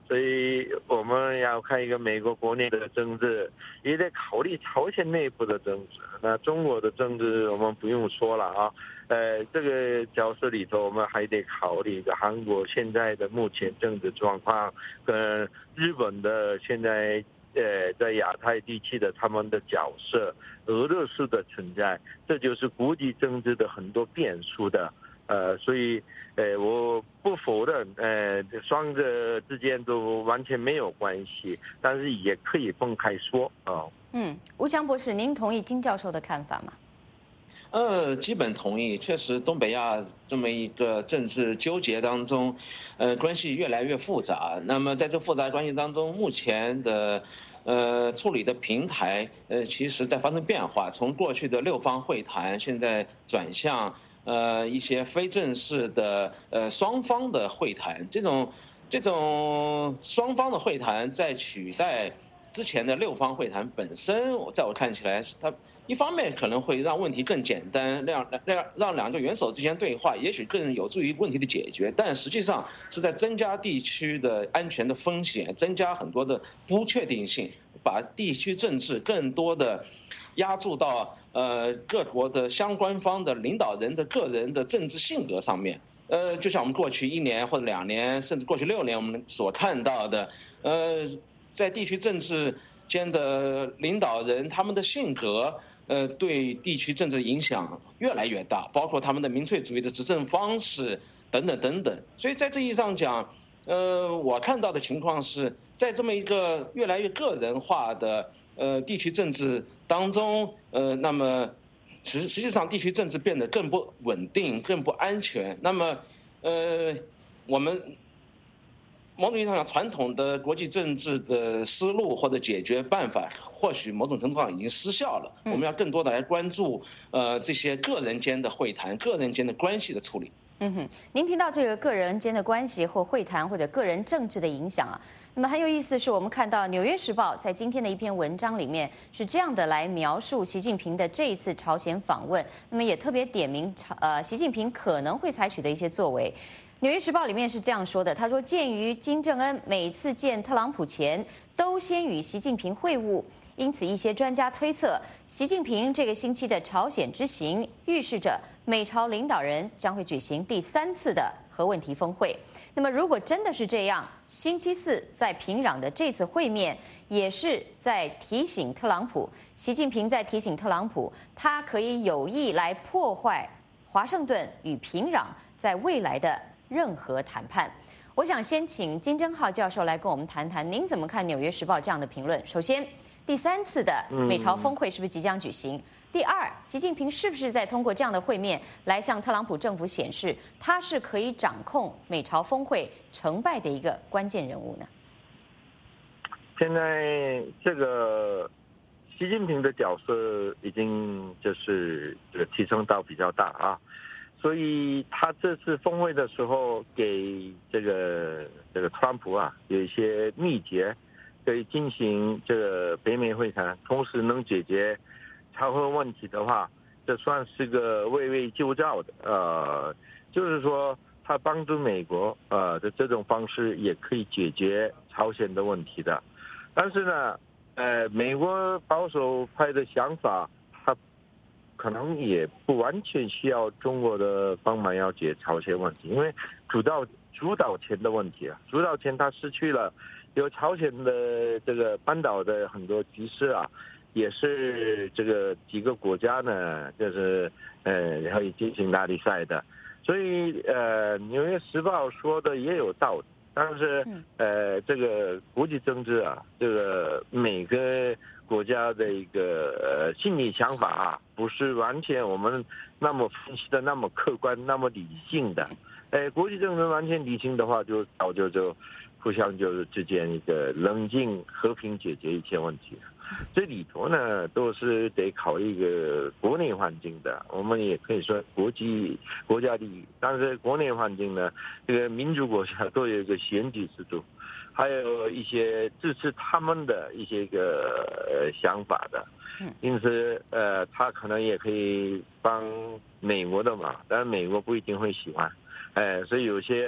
所以我们要看一个美国国内的政治，也得考虑朝鲜内部的政治。那中国的政治我们不用说了啊，呃，这个角色里头我们还得考虑一个韩国现在的目前政治状况，跟日本的现在呃在亚太地区的他们的角色，俄罗斯的存在，这就是国际政治的很多变数的。呃，所以，呃，我不否认，呃，双者之间都完全没有关系，但是也可以分开说啊。哦、
嗯，吴强博士，您同意金教授的看法吗？
呃，基本同意。确实，东北亚这么一个政治纠结当中，呃，关系越来越复杂。那么在这复杂关系当中，目前的呃处理的平台，呃，其实在发生变化。从过去的六方会谈，现在转向。呃，一些非正式的呃双方的会谈，这种这种双方的会谈在取代之前的六方会谈本身，在我看起来，它一方面可能会让问题更简单，让让让两个元首之间对话，也许更有助于问题的解决，但实际上是在增加地区的安全的风险，增加很多的不确定性，把地区政治更多的压注到呃各国的相关方的领导人的个人的政治性格上面。呃，就像我们过去一年或者两年，甚至过去六年我们所看到的，呃，在地区政治间的领导人他们的性格，呃，对地区政治影响越来越大，包括他们的民粹主义的执政方式等等等等。所以在这意义上讲，呃，我看到的情况是在这么一个越来越个人化的呃地区政治当中，呃，那么实实际上地区政治变得更不稳定、更不安全。那么，呃，我们某种意义上讲，传统的国际政治的思路或者解决办法，或许某种程度上已经失效了。我们要更多的来关注呃这些个人间的会谈、个人间的关系的处理。
嗯哼，您提到这个个人间的关系或会谈或者个人政治的影响啊，那么很有意思是我们看到《纽约时报》在今天的一篇文章里面是这样的来描述习近平的这一次朝鲜访问，那么也特别点名呃习近平可能会采取的一些作为。《纽约时报》里面是这样说的，他说，鉴于金正恩每次见特朗普前都先与习近平会晤，因此一些专家推测，习近平这个星期的朝鲜之行预示着美朝领导人将会举行第三次的核问题峰会。那么如果真的是这样，星期四在平壤的这次会面也是在提醒特朗普，习近平在提醒特朗普，他可以有意来破坏华盛顿与平壤在未来的任何谈判。我想先请金正浩教授来跟我们谈谈，您怎么看《纽约时报》这样的评论？首先，第三次的美朝峰会是不是即将举行？第二，习近平是不是在通过这样的会面来向特朗普政府显示，他是可以掌控美朝峰会成败的一个关键人物呢？
现在这个习近平的角色已经就是这个提升到比较大啊，所以他这次峰会的时候给这个这个特朗普啊有一些秘诀，可以进行这个北美会谈，同时能解决朝核问题的话，这算是个围魏救赵的，呃，就是说他帮助美国，呃的这种方式也可以解决朝鲜的问题的。但是呢，呃，美国保守派的想法，他可能也不完全需要中国的帮忙要解朝鲜问题，因为主导主导权的问题啊，主导权他失去了，有朝鲜的这个半岛的很多局势啊。也是这个几个国家呢，就是呃，然后进行拉力赛的，所以呃，《纽约时报》说的也有道理，但是呃，这个国际政治啊，这个每个国家的一个呃心理想法啊，不是完全我们那么分析的那么客观、那么理性的。呃，国际政治完全理性的话，就早就就互相就是之间一个冷静、和平解决一切问题。这里头呢，都是得考虑一个国内环境的，我们也可以说国际国家利益。但是国内环境呢，这个民主国家都有一个选举制度，还有一些支持他们的一些个呃想法的。因此，呃，他可能也可以帮美国的嘛，但是美国不一定会喜欢。哎，所以有些主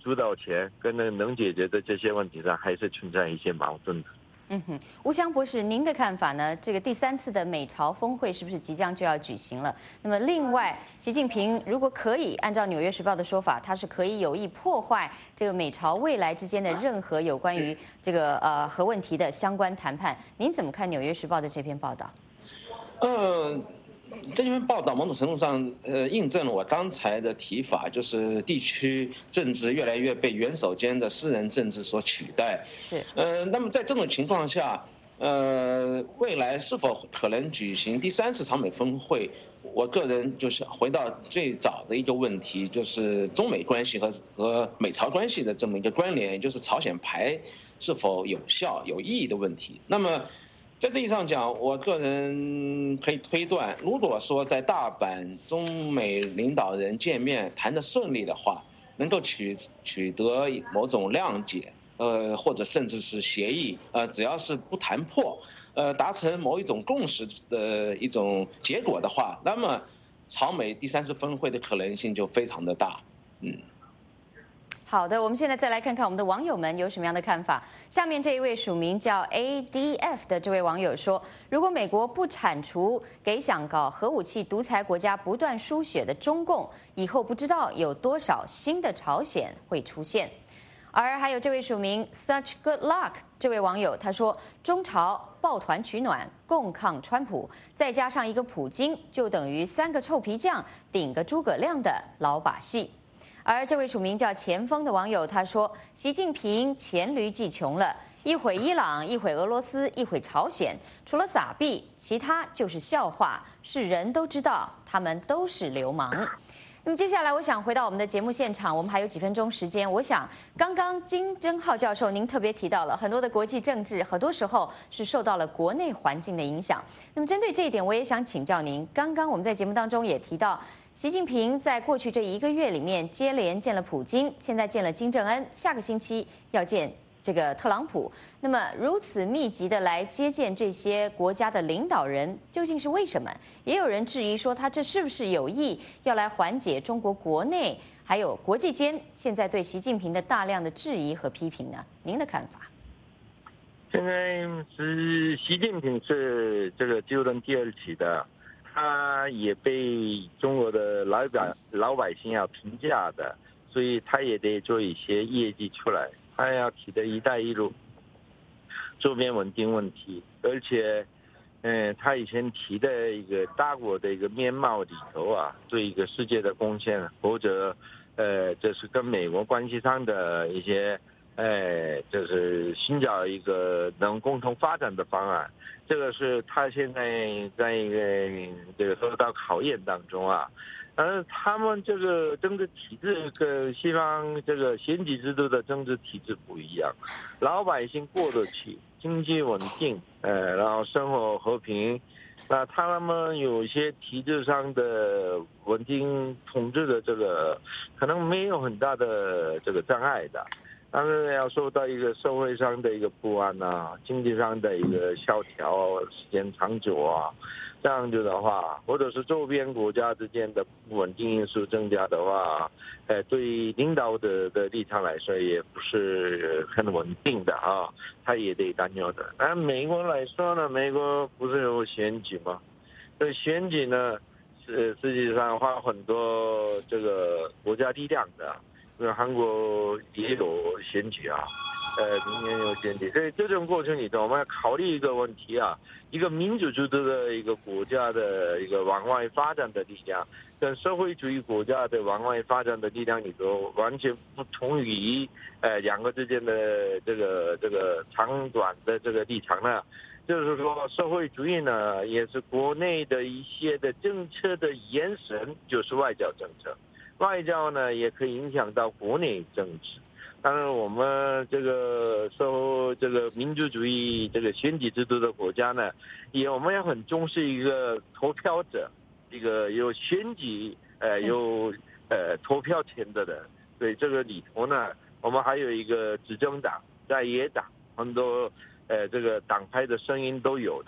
主导权跟能能解决的这些问题上，还是存在一些矛盾的。
嗯哼，吴强博士，您的看法呢？这个第三次的美朝峰会是不是即将就要举行了？那么，另外，习近平如果可以按照《纽约时报》的说法，他是可以有意破坏这个美朝未来之间的任何有关于这个呃核问题的相关谈判。您怎么看《纽约时报》的这篇报道？
嗯。这篇报道某种程度上，呃，印证了我刚才的提法，就是地区政治越来越被元首间的私人政治所取代。
是。
呃，那么在这种情况下，呃，未来是否可能举行第三次朝美峰会？我个人就是回到最早的一个问题，就是中美关系和和美朝关系的这么一个关联，也就是朝鲜牌是否有效、有意义的问题。那么。在这意义上讲，我个人可以推断，如果说在大阪中美领导人见面谈得顺利的话，能够取取得某种谅解，呃，或者甚至是协议，呃，只要是不谈破，呃，达成某一种共识的一种结果的话，那么朝美第三次峰会的可能性就非常的大，嗯。
好的，我们现在再来看看我们的网友们有什么样的看法。下面这一位署名叫 A D F 的这位网友说，如果美国不铲除给想搞核武器独裁国家不断输血的中共，以后不知道有多少新的朝鲜会出现。而还有这位署名 Such Good Luck 这位网友，他说，中朝抱团取暖，共抗川普，再加上一个普京，就等于三个臭皮匠顶个诸葛亮的老把戏。而这位署名叫前锋的网友他说，习近平黔驴技穷了，一会伊朗，一会俄罗斯，一会朝鲜，除了撒币，其他就是笑话，是人都知道他们都是流氓。那么接下来我想回到我们的节目现场，我们还有几分钟时间，我想刚刚金正浩教授您特别提到了很多的国际政治，很多时候是受到了国内环境的影响。那么针对这一点，我也想请教您，刚刚我们在节目当中也提到，习近平在过去这一个月里面接连见了普京，现在见了金正恩，下个星期要见这个特朗普。那么如此密集的来接见这些国家的领导人，究竟是为什么？也有人质疑说，他这是不是有意要来缓解中国国内还有国际间现在对习近平的大量的质疑和批评呢？您的看法？
现在是习近平是这个就任第二期的。他也被中国的老百老百姓要评价的，所以他也得做一些业绩出来。他要提的一带一路周边稳定问题，而且，嗯，他以前提的一个大国的一个面貌里头啊，对一个世界的贡献，或者，呃，这是跟美国关系上的一些，呃，就是寻找一个能共同发展的方案。这个是他现在在一个这个受到考验当中啊，而他们这个政治体制跟西方这个选举制度的政治体制不一样，老百姓过得去，经济稳定，呃，然后生活和平，那他们有些体制上的稳定统治的这个可能没有很大的这个障碍的。但是要受到一个社会上的一个不安啊，经济上的一个萧条时间长久啊，这样子的话，或者是周边国家之间的不稳定因素增加的话，呃，对领导者的立场来说也不是很稳定的啊，他也得担忧的。那美国来说呢，美国不是有选举吗？这选举呢，是实际上花很多这个国家力量的。因为韩国也有选举啊，呃，明年有选举，所以这种过程里头，我们要考虑一个问题啊，一个民主制度的一个国家的一个往外发展的力量，跟社会主义国家的往外发展的力量里头，完全不同于呃两个之间的这个这个长短的这个立场呢。就是说，社会主义呢，也是国内的一些的政策的延伸，就是外交政策。外交呢，也可以影响到国内政治。当然，我们这个受这个民主主义这个选举制度的国家呢，也我们也很重视一个投票者，一个有选举呃有呃投票权的人。所以这个里头呢，我们还有一个执政党、在野党，很多呃这个党派的声音都有的。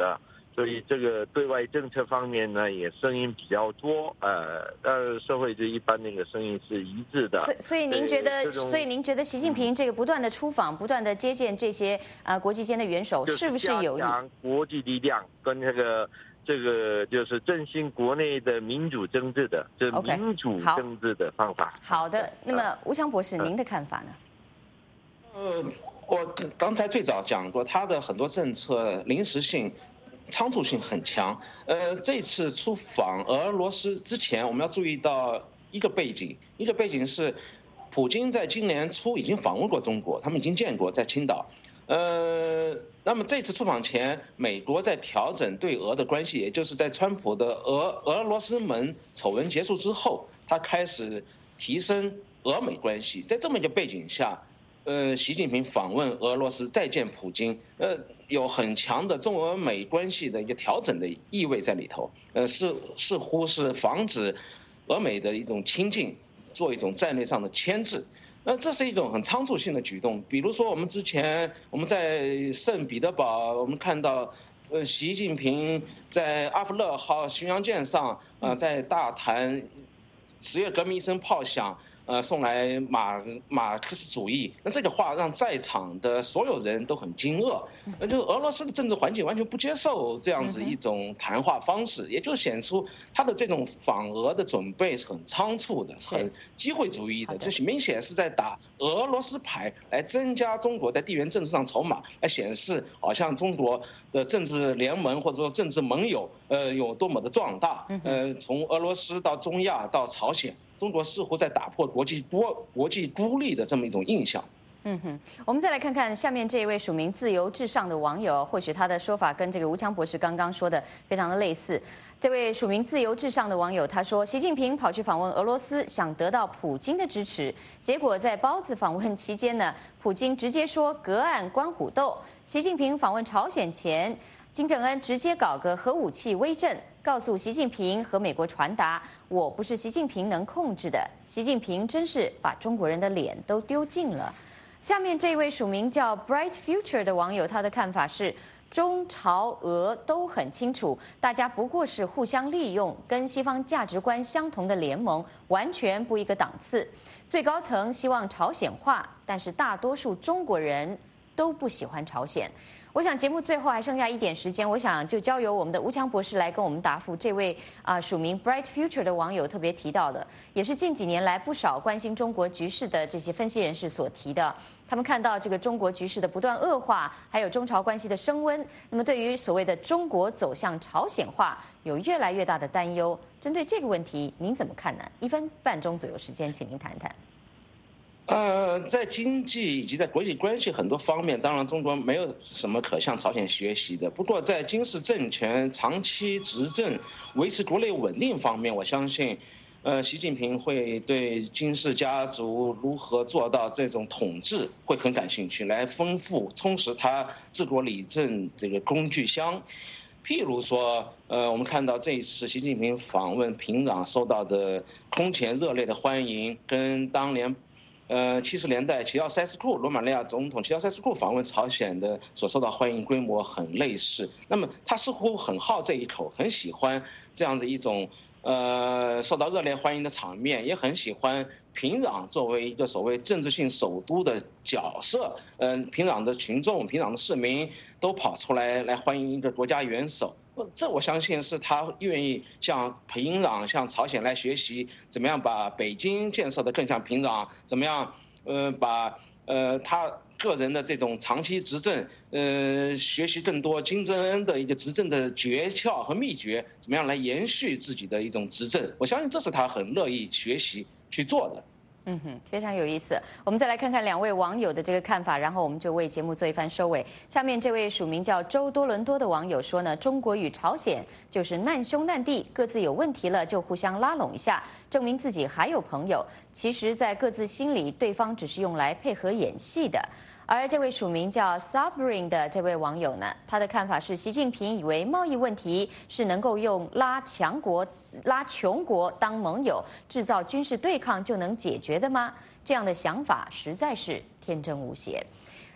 所以这个对外政策方面呢，也声音比较多，呃，呃，社会就一般那个声音是一致的。
所以，所以您觉得，所以您觉得习近平这个不断的出访、不断的接见这些啊、呃、国际间的元首，是不是有
加强国际力量跟这个这个就是振兴国内的民主政治的，这民主政治的方法？
Okay, 好的，那么吴强博士，您的看法呢？
呃，我刚才最早讲过，他的很多政策临时性。仓促性很强，呃，这次出访俄罗斯之前，我们要注意到一个背景，一个背景是，普京在今年初已经访问过中国，他们已经见过在青岛，呃，那么这次出访前，美国在调整对俄的关系，也就是在川普的俄俄罗斯门丑闻结束之后，他开始提升俄美关系，在这么一个背景下。呃，习近平访问俄罗斯再见普京，呃，有很强的中俄美关系的一个调整的意味在里头，呃，是似乎是防止俄美的一种亲近，做一种战略上的牵制。那这是一种很仓促性的举动。比如说，我们之前我们在圣彼得堡，我们看到，呃，习近平在阿弗勒号巡洋舰上，呃，在大谈十月革命一声炮响。呃，送来马马克思主义，那这个话让在场的所有人都很惊愕。那就是俄罗斯的政治环境完全不接受这样子一种谈话方式，也就显出他的这种访俄的准备是很仓促的，很机会主义的。这明显是在打俄罗斯牌，来增加中国在地缘政治上筹码，来显示好像中国的政治联盟或者说政治盟友，呃，有多么的壮大。呃，从俄罗斯到中亚到朝鲜。中国似乎在打破国际孤国际孤立的这么一种印象。
嗯哼，我们再来看看下面这一位署名自由至上的网友，或许他的说法跟这个吴强博士刚刚说的非常的类似。这位署名自由至上的网友他说，习近平跑去访问俄罗斯，想得到普京的支持，结果在包子访问期间呢，普京直接说隔岸观虎斗。习近平访问朝鲜前，金正恩直接搞个核武器威震，告诉习近平和美国传达，我不是习近平能控制的。习近平真是把中国人的脸都丢尽了。下面这位署名叫 Bright Future 的网友，他的看法是，中朝俄都很清楚，大家不过是互相利用，跟西方价值观相同的联盟，完全不一个档次。最高层希望朝鲜化，但是大多数中国人都不喜欢朝鲜。我想节目最后还剩下一点时间，我想就交由我们的吴强博士来跟我们答复这位啊、呃、署名 Bright Future 的网友特别提到的，也是近几年来不少关心中国局势的这些分析人士所提的。他们看到这个中国局势的不断恶化，还有中朝关系的升温，那么对于所谓的中国走向朝鲜化有越来越大的担忧。针对这个问题，您怎么看呢？一分半钟左右时间，请您谈谈。
呃，在经济以及在国际关系很多方面，当然中国没有什么可向朝鲜学习的。不过在金氏政权长期执政、维持国内稳定方面，我相信，呃，习近平会对金氏家族如何做到这种统治会很感兴趣，来丰富、充实他治国理政这个工具箱。譬如说，呃，我们看到这一次习近平访问平壤受到的空前热烈的欢迎，跟当年。呃，七十年代齐奥塞斯库罗马尼亚总统齐奥塞斯库访问朝鲜的所受到欢迎规模很类似。那么他似乎很好这一口，很喜欢这样的一种呃受到热烈欢迎的场面，也很喜欢平壤作为一个所谓政治性首都的角色。嗯、呃，平壤的群众、平壤的市民都跑出来来欢迎一个国家元首。这我相信是他愿意向平壤、向朝鲜来学习，怎么样把北京建设得更像平壤，怎么样，呃，把呃他个人的这种长期执政，呃，学习更多金正恩的一个执政的诀窍和秘诀，怎么样来延续自己的一种执政。我相信这是他很乐意学习去做的。
嗯哼，非常有意思。我们再来看看两位网友的这个看法，然后我们就为节目做一番收尾。下面这位署名叫周多伦多的网友说呢，中国与朝鲜就是难兄难弟，各自有问题了就互相拉拢一下，证明自己还有朋友。其实，在各自心里，对方只是用来配合演戏的。而这位署名叫 Sabrin 的这位网友呢，他的看法是，习近平以为贸易问题是能够用拉强国、拉穷国当盟友，制造军事对抗就能解决的吗？这样的想法实在是天真无邪。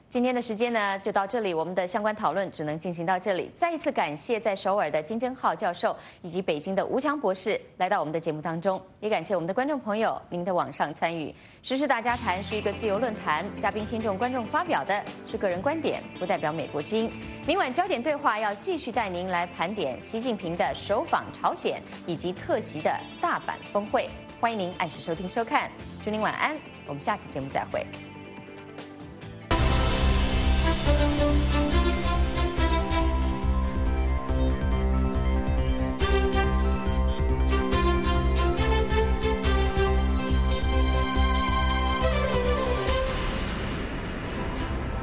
今天的时间呢就到这里，我们的相关讨论只能进行到这里。再一次感谢在首尔的金正浩教授以及北京的吴强博士来到我们的节目当中，也感谢我们的观众朋友您的网上参与。时事大家谈是一个自由论坛，嘉宾、听众、观众发表的是个人观点，不代表美国之音。明晚焦点对话要继续带您来盘点习近平的首访朝鲜以及特席的大阪峰会，欢迎您按时收听收看，祝您晚安，我们下次节目再会。